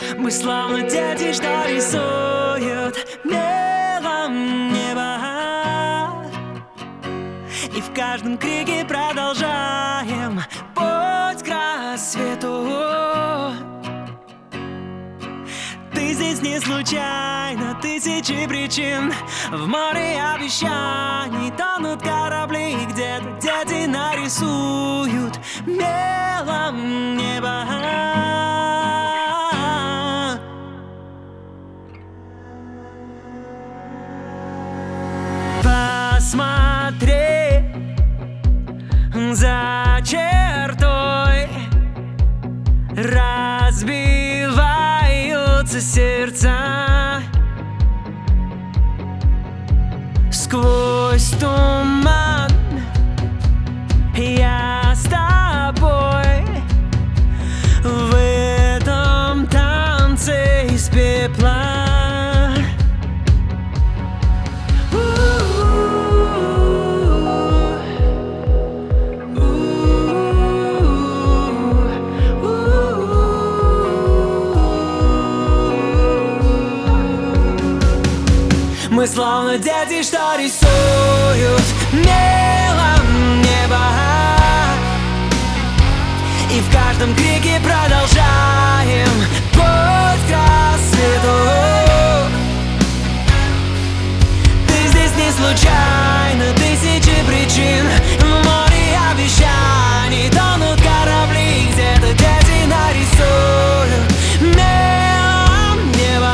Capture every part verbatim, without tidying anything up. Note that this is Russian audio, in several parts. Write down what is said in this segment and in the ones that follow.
Мы словно дети, что рисуют мелом небо, и в каждом крике продолжаем путь к рассвету. Ты здесь не случайно, тысячи причин. В море обещаний тонут корабли, и где-то дети нарисуют мелом небо. Посмотри, за чертой разбиваются сердца. Сквозь туман я с тобой в этом танце из пепла. Мы словно дети, что рисуют мелом небо, и в каждом крике продолжаем путь к рассвету. Ты здесь не случайно, тысячи причин. В море обещаний тонут корабли, где-то дети нарисуют мелом небо.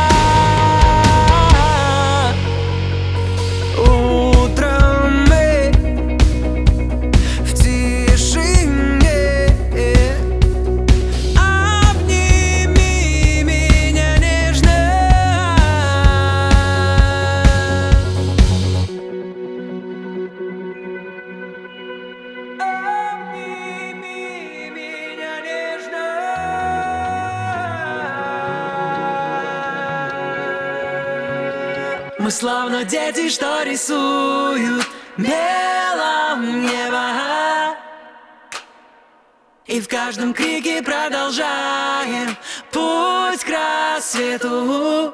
Мы словно дети, что рисуют мелом небо, и в каждом крике продолжаем путь к рассвету.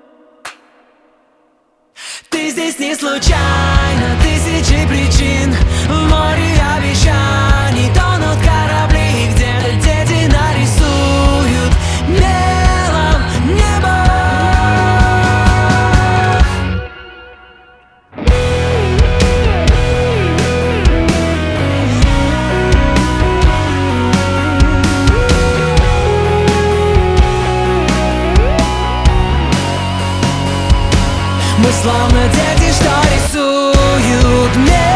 Ты здесь не случайно, тысячи причин. В море обещаний тонут корабли, и где-то дети нарисуют мелом небо. Мы словно дети, что рисуют мир.